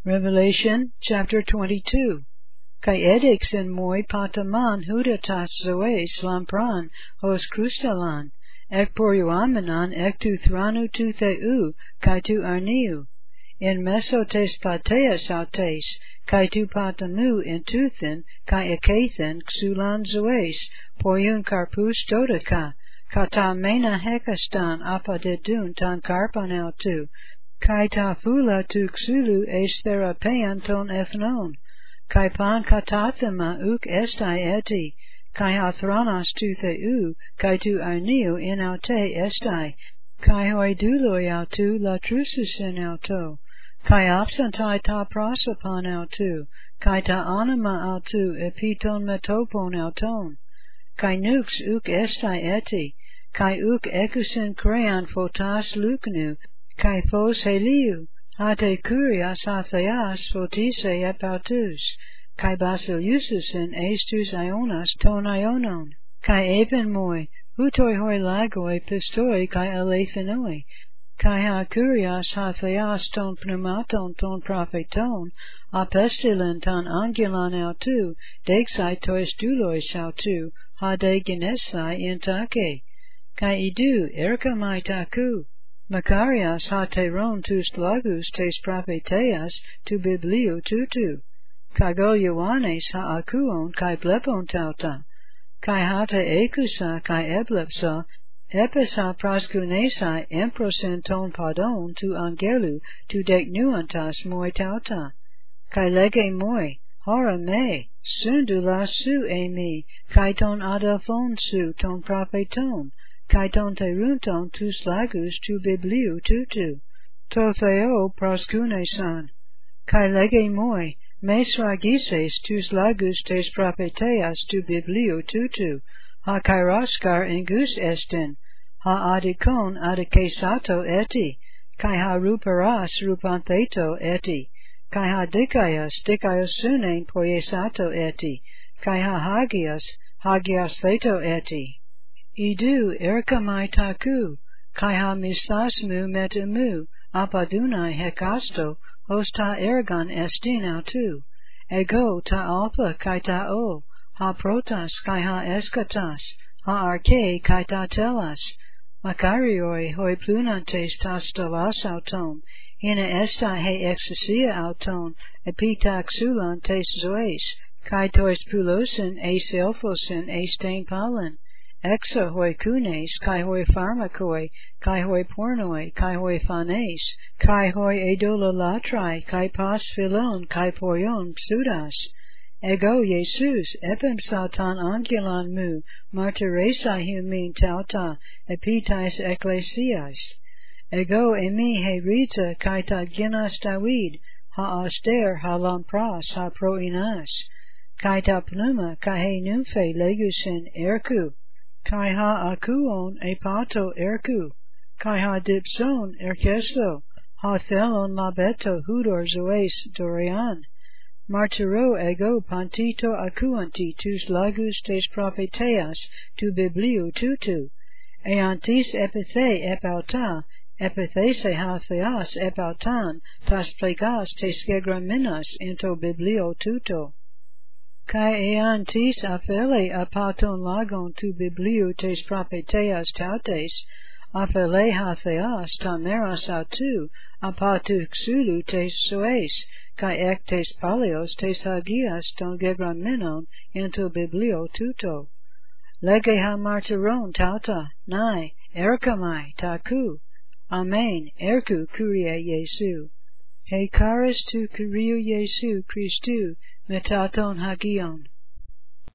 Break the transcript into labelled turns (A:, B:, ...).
A: Revelation chapter 22. Kai edix en moi pataman hudatas zoes lampran hos crustalan, ek poriuamenan ek tu thranu tu theu, kai tu arniu. En mesotes pateas autes, kai tu patamu en tuthen, kai ekathen xulan zoes, poiun karpus dodaka, kata mena hekastan apadedun tan karpan autu, kai ta fula tu xulu es therapean ton ethnon, kai pan katathema uk estai eti, kai hathranas tu theu, kai tu arniu in aute estai, kai hoi duloi autu latrusus in auto, kai absentai ta prosopan autu, kai ta anima autu epiton metopon auton, kai nux uk estai eti, kai uk ekusin crean photas luknu, kai phos heliu, hate kurias hatheas photise epautus, kai basilusus in estus ionas ton ionon, kai eben moi, hutoi hoi lagoi pistoi kai alethenoi, kai ha kurias hatheas ton pneumaton ton propheton, apestilin ton angelan autu, dexai tois dulois autu, hade genesai intake, kai idu erkamai taku, Macarias hateron tus lagus tes propheteas tu biblio tutu, kago Ioannes haakuon kai blepon tauta, kai hate ekusa kai eblepsa, epesa proskunesa emprosen ton padon tu angelu tu deknuantas moi tauta, kai lege moi, hora me, sundula su emi, kai ton adelphon su ton propheton, kai ton terunton tus lagus tu bibliu tutu, to theo proskunesan, kai lege moi, mes ragises tus lagus tes propheteas tu bibliu tutu, ha kairaskar engus esten, ha adikon adikesato eti, kai ha ruparas rupantheto eti, kai ha dikaios poiesato eti, kai ha hagias theto eti. Idu erkamai taku, kai ha misthasmu metamu, apadunai hekasto, hosta ergon estin autu, ego ta alpha kai ta o, ha protas kai ha eskatas, ha arche kai ta telas, makarioi hoi plunantes ta stelas auton, hina esta he exousia auton, epitaxulan tes zoes, kai tois pulosin eis elphosin eis tein palin, exa hoi kunes, kai hoi pharmakoi, kai hoi pornoi, kai hoi phanes, kai hoi edolalatrai, kai pas philon, kai poion pseudas. Ego Jesus, epem satan angelan mu, martyresa humin tauta, epitais ecclesias. Ego emi he rita, kai ta ginas David, ha auster, ha lampras, ha proinas, kai ta pneuma, kai he nymphe legusin erku, kai ha akuon epato erku, kai ha dipson erkesto, ha thelon labeto hudor zoes dorian, martyro ego pantito akuanti tus lagus tes propheteas tu bibliu tutu, eantis epithe epauta, epithese ha theas epautan, tas plegas tes gegraminas into biblio tuto. Kai eantis aphele apaton lagon tu bibliu tes propheteas tautes, aphele ha theas tameras autu, apatu xulu tes soes, kai ek tes palios tes hagias ton gegraminon into biblio tuto. Lege ha martyron tauta, nai, erkamai, taku, amen, erku kurie Jesu. He charis tu kuriou Jesu Christu, metaton hagion.